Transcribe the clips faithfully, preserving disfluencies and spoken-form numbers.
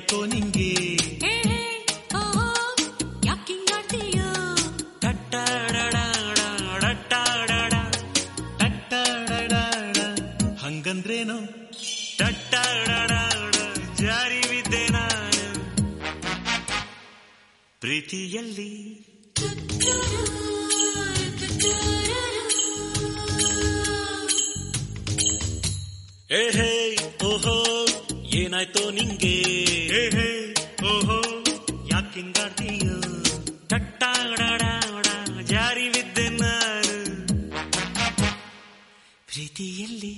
ಏನಾಯ್ತೋ ನಿಂಗೆ ಯಾಕಿಂಗಾಡ್ತೀಯೋ ಹಂಗಂದ್ರೇನು ಜಾರಿ ಬಿದ್ದೆ ನಾನು ಪ್ರೀತಿಯಲ್ಲಿ ಏಹೇ ಓಹೋ ಏನಾಯ್ತೋ ನಿಂಗೆ ಏಹೇ ಓಹೋ ಯಾಕಿಂಗಾಡ್ತೀಯೋ ಟಟ್ಟಾಡ ಜಾರಿ ಬಿದ್ದೆ ನಾನು ಪ್ರೀತಿಯಲ್ಲಿ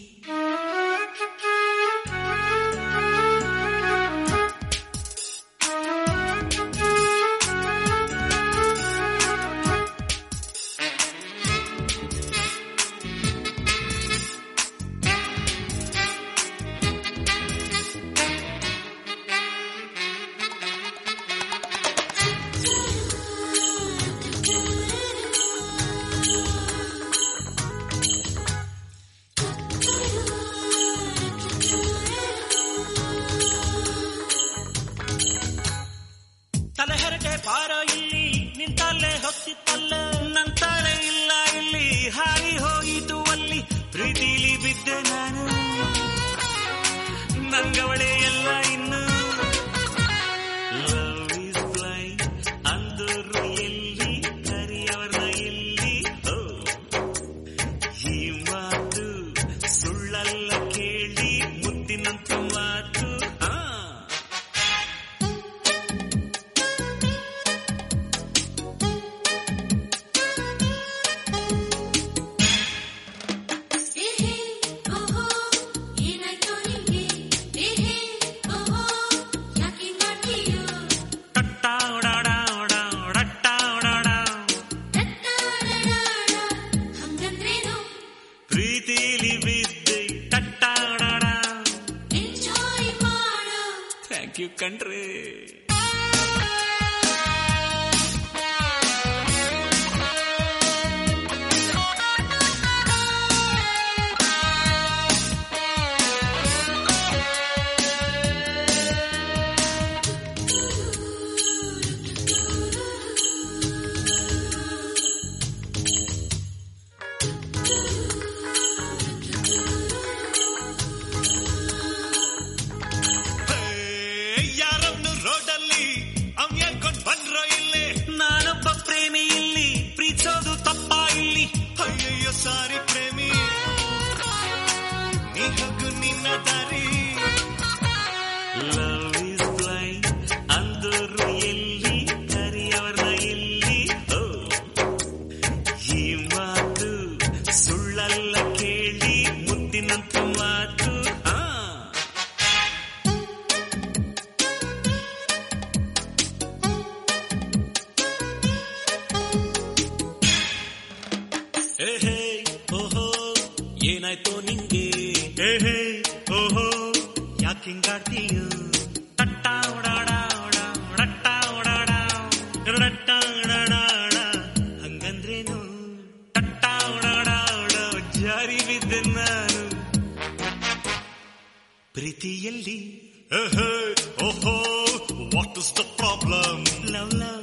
ತಲೆಹರಟೆ ಪಾರ ಇಲ್ಲಿ ನಿಂತಲ್ಲೇ ಹೊತ್ತಿತ್ತಲ್ಲ ನಂತಾರೆ ಇಲ್ಲ ಇಲ್ಲಿ ಹಾರಿ ಹೋಯಿತು ಅಲ್ಲಿ ಪ್ರೀತಿಲಿ ಬಿದ್ದೆ ನಾನು ನಂಗವಳೆ ಎಲ್ಲ ಇನ್ನು ಲವ್ ಇಸ್ ಬ್ಲೈಂಡ್ ಅಂದರು ಎಲ್ಲಿ ಕರಿಯವರ ಎಲ್ಲಿ ಈ ಮಾತು ಸುಳ್ಳಲ್ಲ ಕೇಳಿ ಮುತ್ತಿನಂತ ಮಾತು ಪ್ರೀತಿಲಿ ಬಿದ್ದೆ ಟಟ್ಟಾಡ ಎಂಜಾಯ್ ಮಾಡು ಥ್ಯಾಂಕ್ ಯು ಕಂಡ್ರೆ ಯಾರನ್ನು ರೋಡಲ್ಲಿ ಅವ್ಯಾಕೊಂಡ್ ಬಂದ್ರೋ ಇಲ್ಲಿ ನಾನೊಬ್ಬ ಪ್ರೇಮಿ ಇಲ್ಲಿ ಪ್ರೀತಿಸೋದು ತಪ್ಪ ಇಲ್ಲಿ ಅಯ್ಯಯ್ಯೋ ಸಾರಿ ಪ್ರೇಮಿ ನೀ ಹೋಗು ನಿನ್ನ ದಾರಿ ಲವ್ ಇಸ್ ಬ್ಲೈಂಡ್ ಅಂದರು ಎಲ್ಲಿ ಕರಿಯವರ ಎಲ್ಲಿ ಈ ಮಾತು ಸುಳ್ಳಲ್ಲ ಕೇಳಿ ಮುದ್ದಿನಂತ ಮಾತು ಏಹೇ ಓಹೋ ಏನಾಯ್ತೋ ನಿಂಗೆ ಏಹೇ ಓಹೋ ಯಾಕಿಂಗಾಡ್ತೀಯೋ ಟಟ್ಟಾ ಉಡಾಡ ಡಟ್ಟಾ ಉಡಾಡ ಡಟ್ಟಾ ಹಂಗಂದ್ರೇನು ಟಟ್ಟಾ ಉಡಾಡ ಜಾರಿ ಬಿದ್ದೆ ನಾನು ಪ್ರೀತಿಯಲ್ಲಿ ಏಹೇ ಓಹೋ what is the problem love love